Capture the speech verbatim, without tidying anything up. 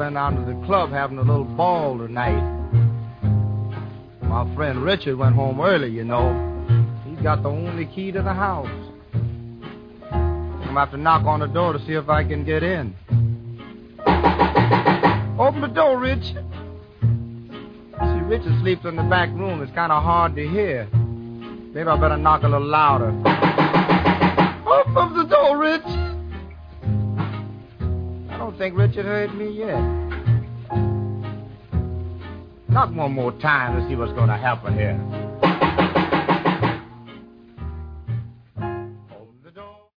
been down to the club having a little ball tonight. My friend Richard went home early, you know. He's got the only key to the house. I'm going to have to knock on the door to see if I can get in. Open the door, Rich. See, Richard sleeps in the back room. It's kind of hard to hear. Maybe I better knock a little louder. Open the door, Rich. I don't think Richard heard me yet. Knock one more time to see what's going to happen here.